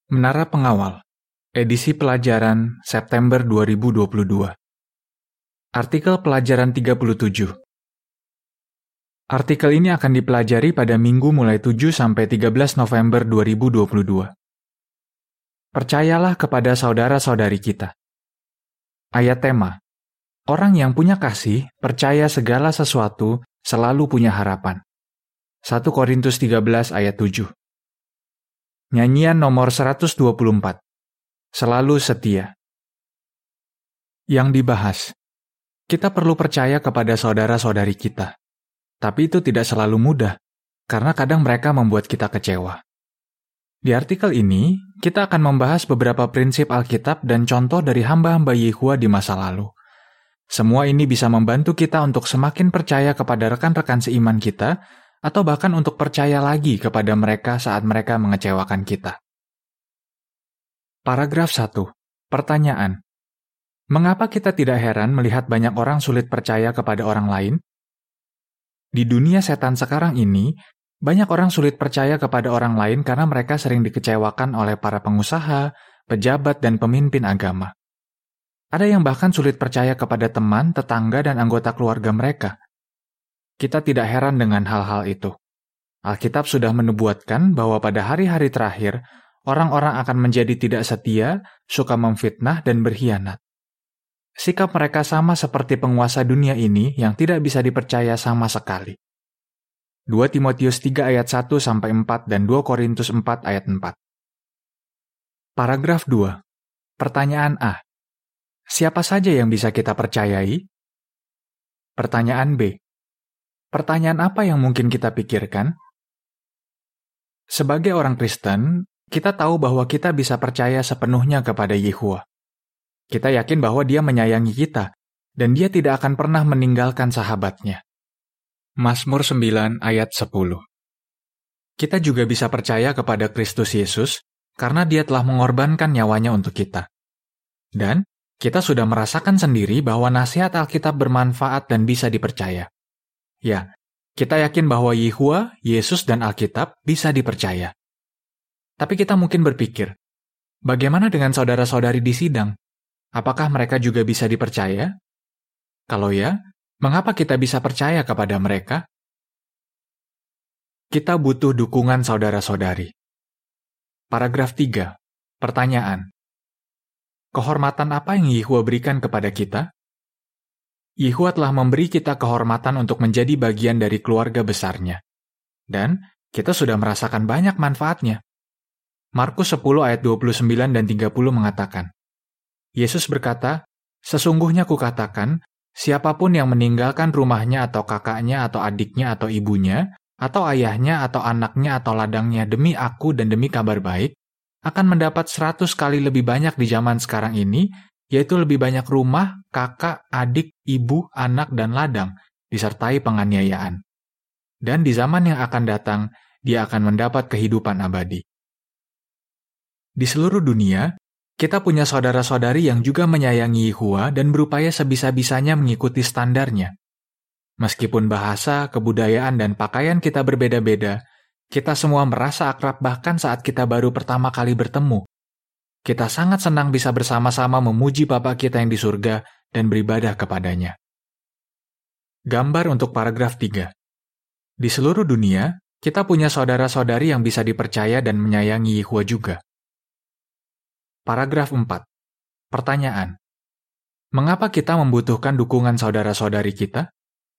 Menara Pengawal, edisi pelajaran September 2022. Artikel pelajaran 37. Artikel ini akan dipelajari pada minggu mulai 7 sampai 13 November 2022. Percayalah kepada saudara-saudari kita. Ayat tema: Orang yang punya kasih, percaya segala sesuatu, selalu punya harapan. 1 Korintus 13 ayat 7. Nyanyian nomor 124. Selalu setia. Yang dibahas. Kita perlu percaya kepada saudara-saudari kita. Tapi itu tidak selalu mudah, karena kadang mereka membuat kita kecewa. Di artikel ini, kita akan membahas beberapa prinsip Alkitab dan contoh dari hamba-hamba Yehua di masa lalu. Semua ini bisa membantu kita untuk semakin percaya kepada rekan-rekan seiman kita, atau bahkan untuk percaya lagi kepada mereka saat mereka mengecewakan kita. Paragraf 1. Pertanyaan. Mengapa kita tidak heran melihat banyak orang sulit percaya kepada orang lain? Di dunia setan sekarang ini, banyak orang sulit percaya kepada orang lain karena mereka sering dikecewakan oleh para pengusaha, pejabat, dan pemimpin agama. Ada yang bahkan sulit percaya kepada teman, tetangga, dan anggota keluarga mereka. Kita tidak heran dengan hal-hal itu. Alkitab sudah menubuatkan bahwa pada hari-hari terakhir, orang-orang akan menjadi tidak setia, suka memfitnah, dan berkhianat. Sikap mereka sama seperti penguasa dunia ini yang tidak bisa dipercaya sama sekali. 2 Timotius 3 ayat 1-4 dan 2 Korintus 4 ayat 4. Paragraf 2. Pertanyaan A. Siapa saja yang bisa kita percayai? Pertanyaan B. Pertanyaan apa yang mungkin kita pikirkan? Sebagai orang Kristen, kita tahu bahwa kita bisa percaya sepenuhnya kepada Yehua. Kita yakin bahwa Dia menyayangi kita, dan Dia tidak akan pernah meninggalkan sahabatnya. Mazmur 9 ayat 10. Kita juga bisa percaya kepada Kristus Yesus, karena Dia telah mengorbankan nyawanya untuk kita. Dan kita sudah merasakan sendiri bahwa nasihat Alkitab bermanfaat dan bisa dipercaya. Ya, kita yakin bahwa Yehua, Yesus, dan Alkitab bisa dipercaya. Tapi kita mungkin berpikir, bagaimana dengan saudara-saudari di sidang? Apakah mereka juga bisa dipercaya? Kalau ya, mengapa kita bisa percaya kepada mereka? Kita butuh dukungan saudara-saudari. Paragraf 3. Pertanyaan. Kehormatan apa yang Yehua berikan kepada kita? Yehua telah memberi kita kehormatan untuk menjadi bagian dari keluarga besarnya. Dan kita sudah merasakan banyak manfaatnya. Markus 10 ayat 29 dan 30 mengatakan, Yesus berkata, Sesungguhnya kukatakan, siapapun yang meninggalkan rumahnya atau kakaknya atau adiknya atau ibunya, atau ayahnya atau anaknya atau ladangnya demi aku dan demi kabar baik, akan mendapat 100 kali lebih banyak di zaman sekarang ini, yaitu lebih banyak rumah, kakak, adik, ibu, anak, dan ladang, disertai penganiayaan. Dan di zaman yang akan datang, dia akan mendapat kehidupan abadi. Di seluruh dunia, kita punya saudara-saudari yang juga menyayangi Yehua dan berupaya sebisa-bisanya mengikuti standarnya. Meskipun bahasa, kebudayaan, dan pakaian kita berbeda-beda, kita semua merasa akrab bahkan saat kita baru pertama kali bertemu. Kita sangat senang bisa bersama-sama memuji Bapa kita yang di surga dan beribadah kepadanya. Gambar untuk paragraf 3. Di seluruh dunia, kita punya saudara-saudari yang bisa dipercaya dan menyayangi Yehua juga. Paragraf 4. Pertanyaan. Mengapa kita membutuhkan dukungan saudara-saudari kita?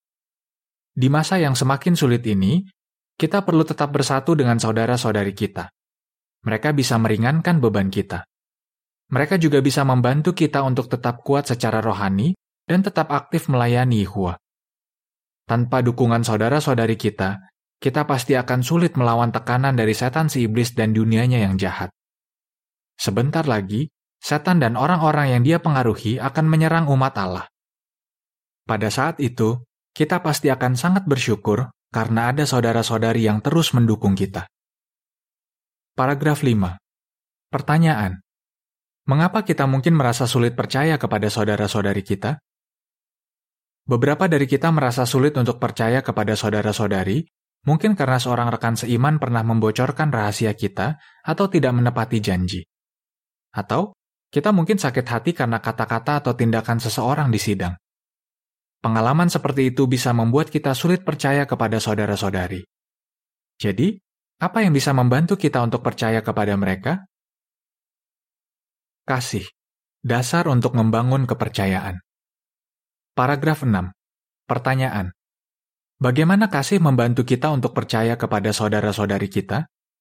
Di masa yang semakin sulit ini, kita perlu tetap bersatu dengan saudara-saudari kita. Mereka bisa meringankan beban kita. Mereka juga bisa membantu kita untuk tetap kuat secara rohani dan tetap aktif melayani Yehua. Tanpa dukungan saudara-saudari kita pasti akan sulit melawan tekanan dari setan si iblis dan dunianya yang jahat. Sebentar lagi, setan dan orang-orang yang dia pengaruhi akan menyerang umat Allah. Pada saat itu, kita pasti akan sangat bersyukur karena ada saudara-saudari yang terus mendukung kita. Paragraf 5. Pertanyaan. Mengapa kita mungkin merasa sulit percaya kepada saudara-saudari kita? Beberapa dari kita merasa sulit untuk percaya kepada saudara-saudari, Mungkin karena seorang rekan seiman pernah membocorkan rahasia kita atau tidak menepati janji. Atau kita mungkin sakit hati karena kata-kata atau tindakan seseorang di sidang. Pengalaman seperti itu bisa membuat kita sulit percaya kepada saudara-saudari. Jadi, apa yang bisa membantu kita untuk percaya kepada mereka? Kasih, dasar untuk membangun kepercayaan. Paragraf 6. Pertanyaan. Bagaimana kasih membantu kita untuk percaya kepada saudara-saudari kita?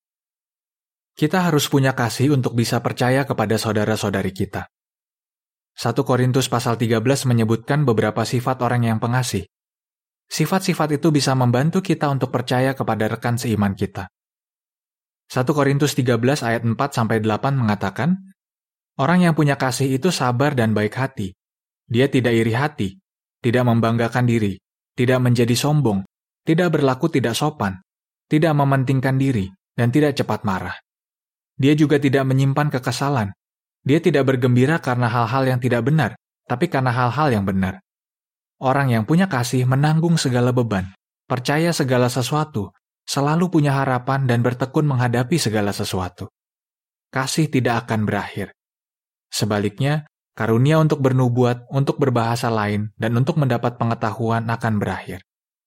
Kita harus punya kasih untuk bisa percaya kepada saudara-saudari kita. 1 Korintus pasal 13 menyebutkan beberapa sifat orang yang pengasih. Sifat-sifat itu bisa membantu kita untuk percaya kepada rekan seiman kita. 1 Korintus 13 ayat 4-8 mengatakan, orang yang punya kasih itu sabar dan baik hati. Dia tidak iri hati, tidak membanggakan diri, tidak menjadi sombong, tidak berlaku tidak sopan, tidak mementingkan diri, dan tidak cepat marah. Dia juga tidak menyimpan kekesalan. Dia tidak bergembira karena hal-hal yang tidak benar, tapi karena hal-hal yang benar. Orang yang punya kasih menanggung segala beban, percaya segala sesuatu, selalu punya harapan dan bertekun menghadapi segala sesuatu. Kasih tidak akan berakhir. Sebaliknya, karunia untuk bernubuat, untuk berbahasa lain, dan untuk mendapat pengetahuan akan berakhir.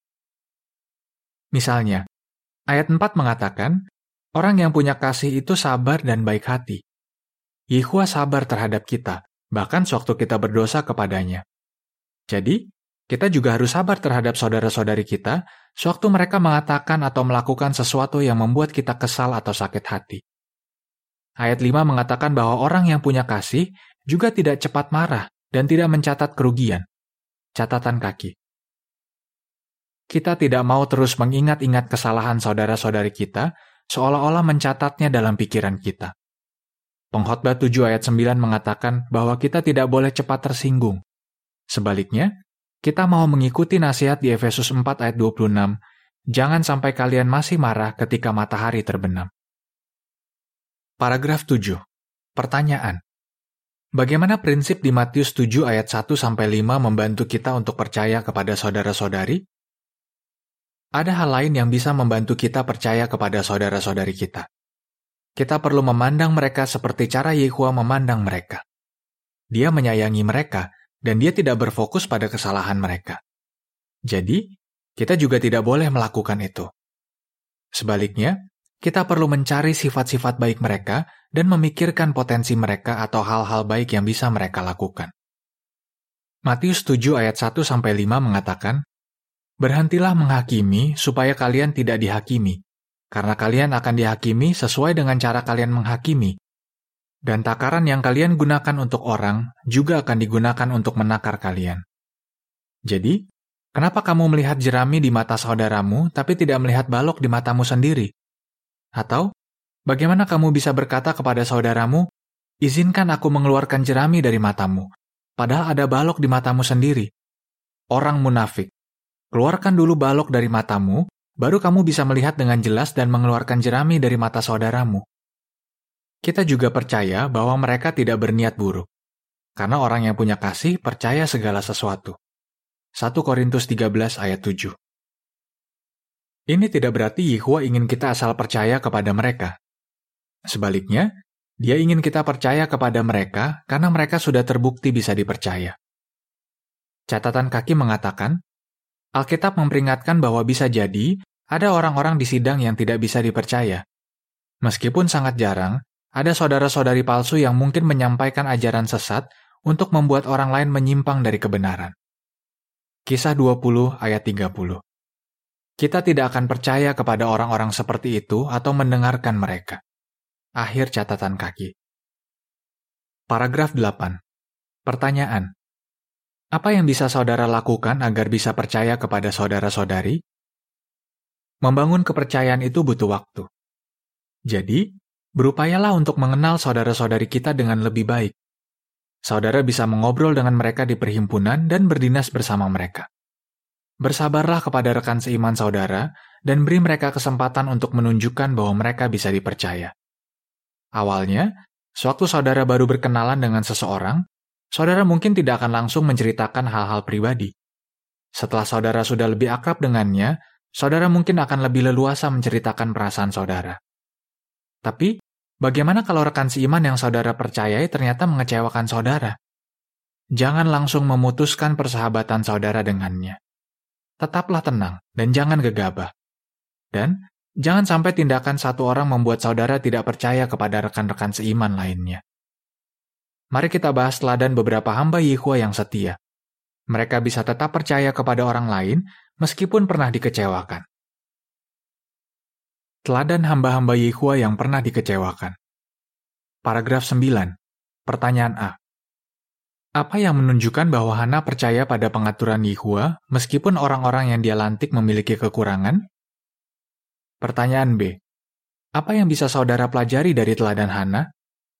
Misalnya, ayat 4 mengatakan, orang yang punya kasih itu sabar dan baik hati. Yehuwa sabar terhadap kita, bahkan sewaktu kita berdosa kepadanya. Jadi, kita juga harus sabar terhadap saudara-saudari kita, sewaktu mereka mengatakan atau melakukan sesuatu yang membuat kita kesal atau sakit hati. Ayat 5 mengatakan bahwa orang yang punya kasih juga tidak cepat marah dan tidak mencatat kerugian. Catatan kaki. Kita tidak mau terus mengingat-ingat kesalahan saudara-saudari kita, seolah-olah mencatatnya dalam pikiran kita. Pengkhotbah 7 ayat 9 mengatakan bahwa kita tidak boleh cepat tersinggung. Sebaliknya, kita mau mengikuti nasihat di Efesus 4 ayat 26, jangan sampai kalian masih marah ketika matahari terbenam. Paragraf 7. Pertanyaan. Bagaimana prinsip di Matius 7 ayat 1-5 membantu kita untuk percaya kepada saudara-saudari? Ada hal lain yang bisa membantu kita percaya kepada saudara-saudari kita. Kita perlu memandang mereka seperti cara Yehuwa memandang mereka. Dia menyayangi mereka, dan dia tidak berfokus pada kesalahan mereka. Jadi, kita juga tidak boleh melakukan itu. Sebaliknya, kita perlu mencari sifat-sifat baik mereka dan memikirkan potensi mereka atau hal-hal baik yang bisa mereka lakukan. Matius 7 ayat 1-5 mengatakan, berhentilah menghakimi supaya kalian tidak dihakimi, karena kalian akan dihakimi sesuai dengan cara kalian menghakimi, dan takaran yang kalian gunakan untuk orang juga akan digunakan untuk menakar kalian. Jadi, kenapa kamu melihat jerami di mata saudaramu tapi tidak melihat balok di matamu sendiri? Atau, bagaimana kamu bisa berkata kepada saudaramu, izinkan aku mengeluarkan jerami dari matamu, padahal ada balok di matamu sendiri? Orang munafik, keluarkan dulu balok dari matamu, baru kamu bisa melihat dengan jelas dan mengeluarkan jerami dari mata saudaramu. Kita juga percaya bahwa mereka tidak berniat buruk, karena orang yang punya kasih percaya segala sesuatu. 1 Korintus 13 ayat 7. Ini tidak berarti Yehuwa ingin kita asal percaya kepada mereka. Sebaliknya, dia ingin kita percaya kepada mereka karena mereka sudah terbukti bisa dipercaya. Catatan kaki mengatakan, Alkitab memperingatkan bahwa bisa jadi ada orang-orang di sidang yang tidak bisa dipercaya. Meskipun sangat jarang, ada saudara-saudari palsu yang mungkin menyampaikan ajaran sesat untuk membuat orang lain menyimpang dari kebenaran. Kisah 20 ayat 30. Kita tidak akan percaya kepada orang-orang seperti itu atau mendengarkan mereka. Akhir catatan kaki. Paragraf 8. Pertanyaan. Apa yang bisa saudara lakukan agar bisa percaya kepada saudara-saudari? Membangun kepercayaan itu butuh waktu. Jadi, berupayalah untuk mengenal saudara-saudari kita dengan lebih baik. Saudara bisa mengobrol dengan mereka di perhimpunan dan berdinas bersama mereka. Bersabarlah kepada rekan seiman saudara dan beri mereka kesempatan untuk menunjukkan bahwa mereka bisa dipercaya. Awalnya, sewaktu saudara baru berkenalan dengan seseorang, saudara mungkin tidak akan langsung menceritakan hal-hal pribadi. Setelah saudara sudah lebih akrab dengannya, saudara mungkin akan lebih leluasa menceritakan perasaan saudara. Tapi, bagaimana kalau rekan seiman yang saudara percayai ternyata mengecewakan saudara? Jangan langsung memutuskan persahabatan saudara dengannya. Tetaplah tenang dan jangan gegabah. Dan, jangan sampai tindakan satu orang membuat saudara tidak percaya kepada rekan-rekan seiman lainnya. Mari kita bahas teladan beberapa hamba Yehuwa yang setia. Mereka bisa tetap percaya kepada orang lain meskipun pernah dikecewakan. Teladan hamba-hamba Yehuwa yang pernah dikecewakan. Paragraf 9. Pertanyaan A. Apa yang menunjukkan bahwa Hana percaya pada pengaturan Yehuwa meskipun orang-orang yang dia lantik memiliki kekurangan? Pertanyaan B. Apa yang bisa saudara pelajari dari teladan Hana?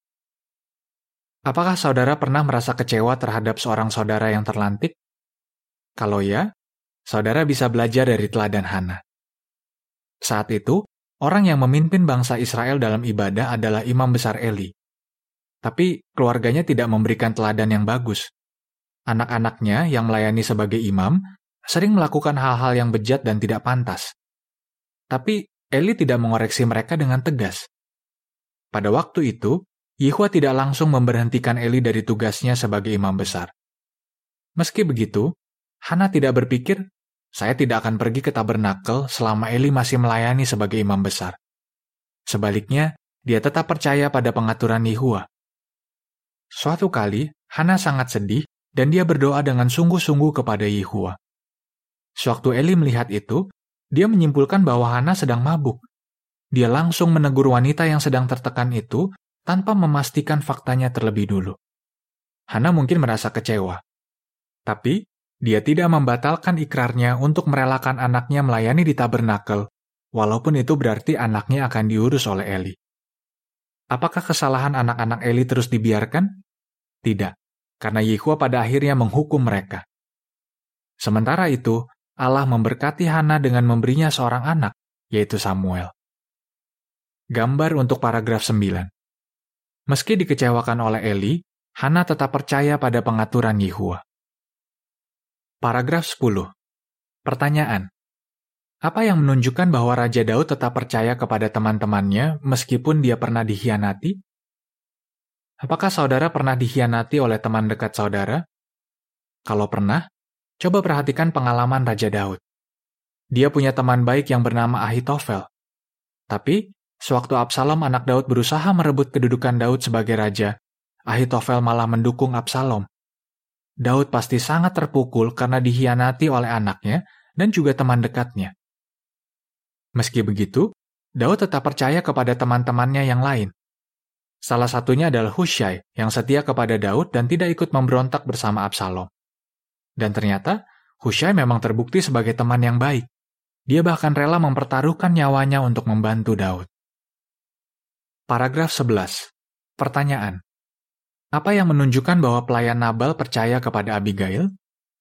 Apakah saudara pernah merasa kecewa terhadap seorang saudara yang terlantik? Kalau ya, saudara bisa belajar dari teladan Hana. Saat itu, orang yang memimpin bangsa Israel dalam ibadah adalah imam besar Eli. Tapi keluarganya tidak memberikan teladan yang bagus. Anak-anaknya yang melayani sebagai imam sering melakukan hal-hal yang bejat dan tidak pantas. Tapi Eli tidak mengoreksi mereka dengan tegas. Pada waktu itu, Yehuwa tidak langsung memberhentikan Eli dari tugasnya sebagai imam besar. Meski begitu, Hana tidak berpikir, saya tidak akan pergi ke tabernakel selama Eli masih melayani sebagai imam besar. Sebaliknya, dia tetap percaya pada pengaturan Yehuwa. Suatu kali, Hana sangat sedih dan dia berdoa dengan sungguh-sungguh kepada Yehuwa. Sewaktu Eli melihat itu, dia menyimpulkan bahwa Hana sedang mabuk. Dia langsung menegur wanita yang sedang tertekan itu tanpa memastikan faktanya terlebih dulu. Hana mungkin merasa kecewa. Tapi, dia tidak membatalkan ikrarnya untuk merelakan anaknya melayani di tabernakel, walaupun itu berarti anaknya akan diurus oleh Eli. Apakah kesalahan anak-anak Eli terus dibiarkan? Tidak, karena Yehuwa pada akhirnya menghukum mereka. Sementara itu, Allah memberkati Hana dengan memberinya seorang anak, yaitu Samuel. Gambar untuk paragraf 9. Meski dikecewakan oleh Eli, Hana tetap percaya pada pengaturan Yehuwa. Paragraf 10. Pertanyaan. Apa yang menunjukkan bahwa Raja Daud tetap percaya kepada teman-temannya meskipun dia pernah dikhianati? Apakah saudara pernah dikhianati oleh teman dekat saudara? Kalau pernah, coba perhatikan pengalaman Raja Daud. Dia punya teman baik yang bernama Ahitofel. Tapi, sewaktu Absalom anak Daud berusaha merebut kedudukan Daud sebagai raja, Ahitofel malah mendukung Absalom. Daud pasti sangat terpukul karena dikhianati oleh anaknya dan juga teman dekatnya. Meski begitu, Daud tetap percaya kepada teman-temannya yang lain. Salah satunya adalah Hushai yang setia kepada Daud dan tidak ikut memberontak bersama Absalom. Dan ternyata, Hushai memang terbukti sebagai teman yang baik. Dia bahkan rela mempertaruhkan nyawanya untuk membantu Daud. Paragraf 11. Pertanyaan. Apa yang menunjukkan bahwa pelayan Nabal percaya kepada Abigail?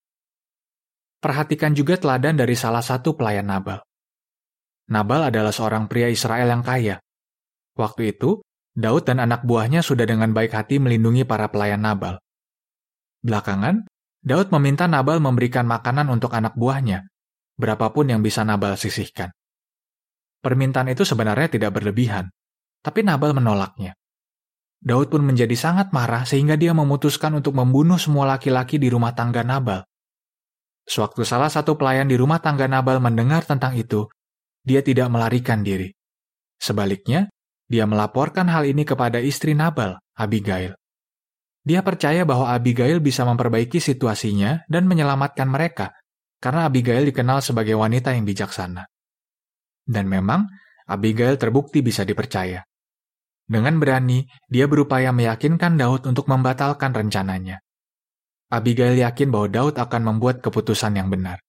Perhatikan juga teladan dari salah satu pelayan Nabal. Nabal adalah seorang pria Israel yang kaya. Waktu itu, Daud dan anak buahnya sudah dengan baik hati melindungi para pelayan Nabal. Belakangan, Daud meminta Nabal memberikan makanan untuk anak buahnya, berapapun yang bisa Nabal sisihkan. Permintaan itu sebenarnya tidak berlebihan, tapi Nabal menolaknya. Daud pun menjadi sangat marah sehingga dia memutuskan untuk membunuh semua laki-laki di rumah tangga Nabal. Sewaktu salah satu pelayan di rumah tangga Nabal mendengar tentang itu, dia tidak melarikan diri. Sebaliknya, dia melaporkan hal ini kepada istri Nabal, Abigail. Dia percaya bahwa Abigail bisa memperbaiki situasinya dan menyelamatkan mereka, karena Abigail dikenal sebagai wanita yang bijaksana. Dan memang, Abigail terbukti bisa dipercaya. Dengan berani, dia berupaya meyakinkan Daud untuk membatalkan rencananya. Abigail yakin bahwa Daud akan membuat keputusan yang benar.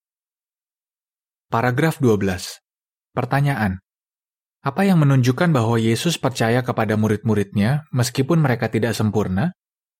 Paragraf 12. Pertanyaan. Apa yang menunjukkan bahwa Yesus percaya kepada murid-muridnya meskipun mereka tidak sempurna?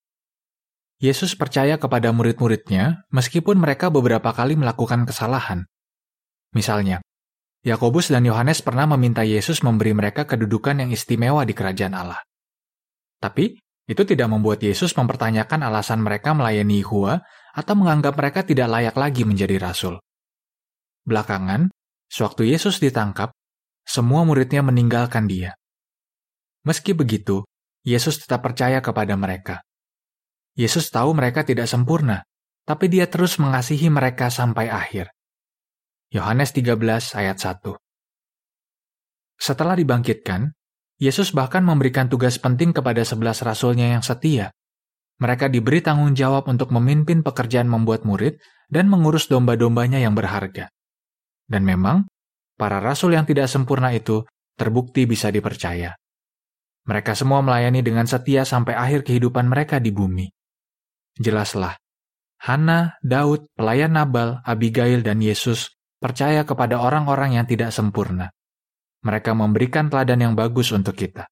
Yesus percaya kepada murid-muridnya meskipun mereka beberapa kali melakukan kesalahan. Misalnya, Yakobus dan Yohanes pernah meminta Yesus memberi mereka kedudukan yang istimewa di kerajaan Allah. Tapi, itu tidak membuat Yesus mempertanyakan alasan mereka melayani Yehuwa atau menganggap mereka tidak layak lagi menjadi rasul. Belakangan, sewaktu Yesus ditangkap, semua muridnya meninggalkan dia. Meski begitu, Yesus tetap percaya kepada mereka. Yesus tahu mereka tidak sempurna, tapi dia terus mengasihi mereka sampai akhir. Yohanes 13 ayat 1. Setelah dibangkitkan, Yesus bahkan memberikan tugas penting kepada 11 rasulnya yang setia. Mereka diberi tanggung jawab untuk memimpin pekerjaan membuat murid dan mengurus domba-dombanya yang berharga. Dan memang, para rasul yang tidak sempurna itu terbukti bisa dipercaya. Mereka semua melayani dengan setia sampai akhir kehidupan mereka di bumi. Jelaslah, Hana, Daud, pelayan Nabal, Abigail, dan Yesus percaya kepada orang-orang yang tidak sempurna. Mereka memberikan teladan yang bagus untuk kita.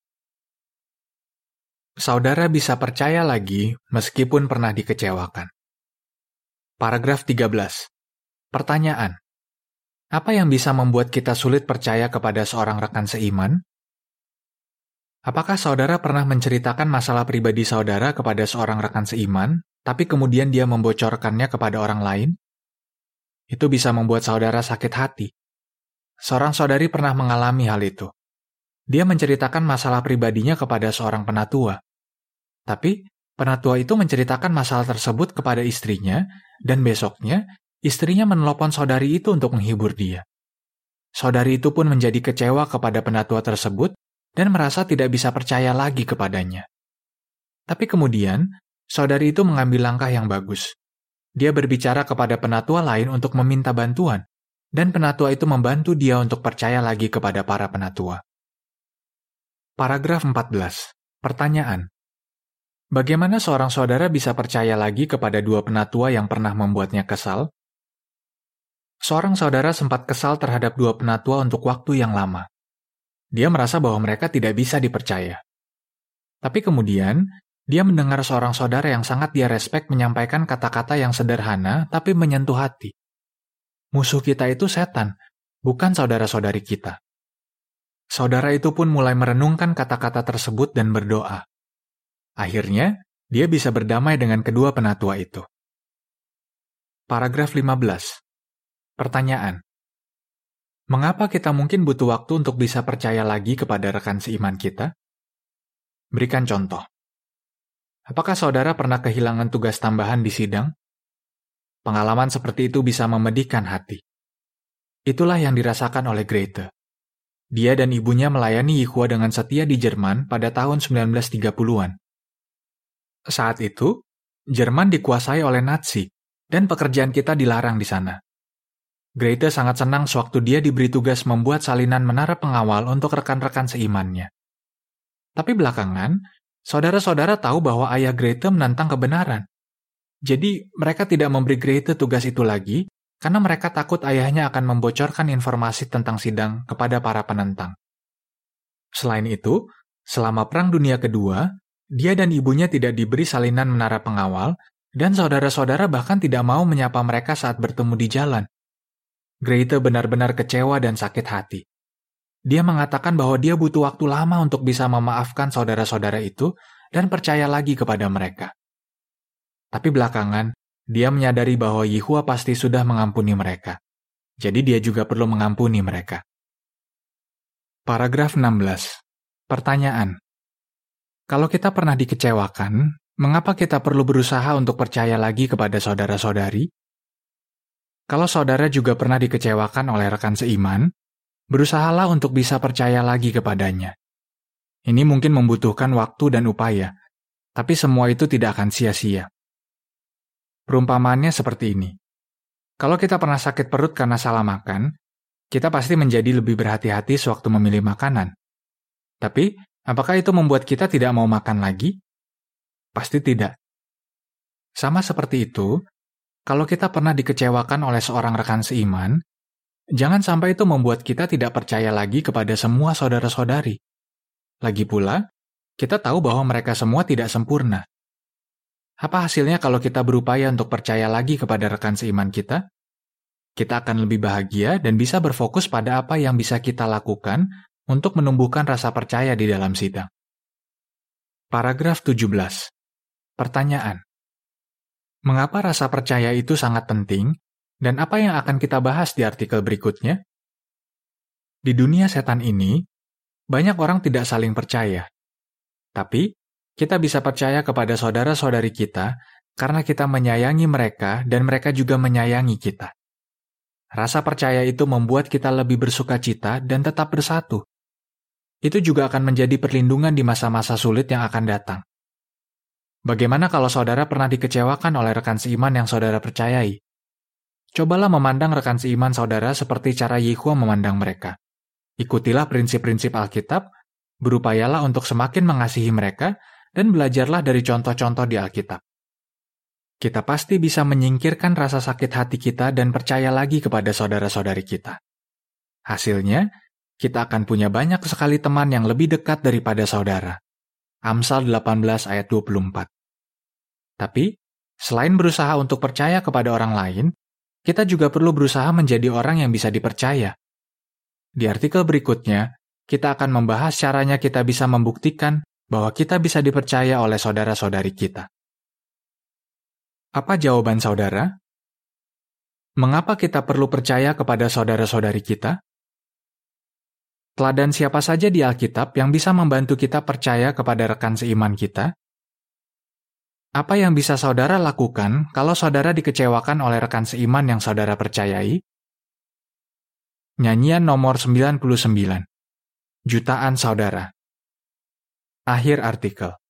Saudara bisa percaya lagi meskipun pernah dikecewakan. Paragraf 13. Pertanyaan. Apa yang bisa membuat kita sulit percaya kepada seorang rekan seiman? Apakah saudara pernah menceritakan masalah pribadi saudara kepada seorang rekan seiman, tapi kemudian dia membocorkannya kepada orang lain? Itu bisa membuat saudara sakit hati. Seorang saudari pernah mengalami hal itu. Dia menceritakan masalah pribadinya kepada seorang penatua. Tapi, penatua itu menceritakan masalah tersebut kepada istrinya, dan besoknya, istrinya menelpon saudari itu untuk menghibur dia. Saudari itu pun menjadi kecewa kepada penatua tersebut, dan merasa tidak bisa percaya lagi kepadanya. Tapi kemudian, saudari itu mengambil langkah yang bagus. Dia berbicara kepada penatua lain untuk meminta bantuan, dan penatua itu membantu dia untuk percaya lagi kepada para penatua. Paragraf 14. Pertanyaan. Bagaimana seorang saudara bisa percaya lagi kepada dua penatua yang pernah membuatnya kesal? Seorang saudara sempat kesal terhadap dua penatua untuk waktu yang lama. Dia merasa bahwa mereka tidak bisa dipercaya. Tapi kemudian, dia mendengar seorang saudara yang sangat dia respek menyampaikan kata-kata yang sederhana tapi menyentuh hati. Musuh kita itu setan, bukan saudara-saudari kita. Saudara itu pun mulai merenungkan kata-kata tersebut dan berdoa. Akhirnya, dia bisa berdamai dengan kedua penatua itu. Paragraf 15. Pertanyaan. Mengapa kita mungkin butuh waktu untuk bisa percaya lagi kepada rekan seiman kita? Berikan contoh. Apakah saudara pernah kehilangan tugas tambahan di sidang? Pengalaman seperti itu bisa memedihkan hati. Itulah yang dirasakan oleh Grete. Dia dan ibunya melayani Yihua dengan setia di Jerman pada tahun 1930-an. Saat itu, Jerman dikuasai oleh Nazi, dan pekerjaan kita dilarang di sana. Grete sangat senang sewaktu dia diberi tugas membuat salinan menara pengawal untuk rekan-rekan seimannya. Tapi belakangan, saudara-saudara tahu bahwa ayah Grete menantang kebenaran. Jadi, mereka tidak memberi Grete tugas itu lagi, karena mereka takut ayahnya akan membocorkan informasi tentang sidang kepada para penentang. Selain itu, selama Perang Dunia Kedua, dia dan ibunya tidak diberi salinan menara pengawal, dan saudara-saudara bahkan tidak mau menyapa mereka saat bertemu di jalan. Grete benar-benar kecewa dan sakit hati. Dia mengatakan bahwa dia butuh waktu lama untuk bisa memaafkan saudara-saudara itu dan percaya lagi kepada mereka. Tapi belakangan, dia menyadari bahwa Yihua pasti sudah mengampuni mereka. Jadi dia juga perlu mengampuni mereka. Paragraf 16. Pertanyaan. Kalau kita pernah dikecewakan, mengapa kita perlu berusaha untuk percaya lagi kepada saudara-saudari? Kalau saudara juga pernah dikecewakan oleh rekan seiman, berusahalah untuk bisa percaya lagi kepadanya. Ini mungkin membutuhkan waktu dan upaya, tapi semua itu tidak akan sia-sia. Perumpamaannya seperti ini. Kalau kita pernah sakit perut karena salah makan, kita pasti menjadi lebih berhati-hati sewaktu memilih makanan. Tapi, apakah itu membuat kita tidak mau makan lagi? Pasti tidak. Sama seperti itu, kalau kita pernah dikecewakan oleh seorang rekan seiman, jangan sampai itu membuat kita tidak percaya lagi kepada semua saudara-saudari. Lagi pula, kita tahu bahwa mereka semua tidak sempurna. Apa hasilnya kalau kita berupaya untuk percaya lagi kepada rekan seiman kita? Kita akan lebih bahagia dan bisa berfokus pada apa yang bisa kita lakukan untuk menumbuhkan rasa percaya di dalam sidang. Paragraf 17. Pertanyaan. Mengapa rasa percaya itu sangat penting, dan apa yang akan kita bahas di artikel berikutnya? Di dunia setan ini, banyak orang tidak saling percaya. Tapi, kita bisa percaya kepada saudara-saudari kita karena kita menyayangi mereka dan mereka juga menyayangi kita. Rasa percaya itu membuat kita lebih bersukacita dan tetap bersatu. Itu juga akan menjadi perlindungan di masa-masa sulit yang akan datang. Bagaimana kalau saudara pernah dikecewakan oleh rekan seiman yang saudara percayai? Cobalah memandang rekan seiman saudara seperti cara Yehua memandang mereka. Ikutilah prinsip-prinsip Alkitab, berupayalah untuk semakin mengasihi mereka, dan belajarlah dari contoh-contoh di Alkitab. Kita pasti bisa menyingkirkan rasa sakit hati kita dan percaya lagi kepada saudara-saudari kita. Hasilnya, kita akan punya banyak sekali teman yang lebih dekat daripada saudara. Amsal 18 ayat 24. Tapi, selain berusaha untuk percaya kepada orang lain, kita juga perlu berusaha menjadi orang yang bisa dipercaya. Di artikel berikutnya, kita akan membahas caranya kita bisa membuktikan bahwa kita bisa dipercaya oleh saudara-saudari kita. Apa jawaban saudara? Mengapa kita perlu percaya kepada saudara-saudari kita? Teladan siapa saja di Alkitab yang bisa membantu kita percaya kepada rekan seiman kita? Apa yang bisa saudara lakukan kalau saudara dikecewakan oleh rekan seiman yang saudara percayai? Nyanyian nomor 99. Jutaan saudara. Akhir artikel.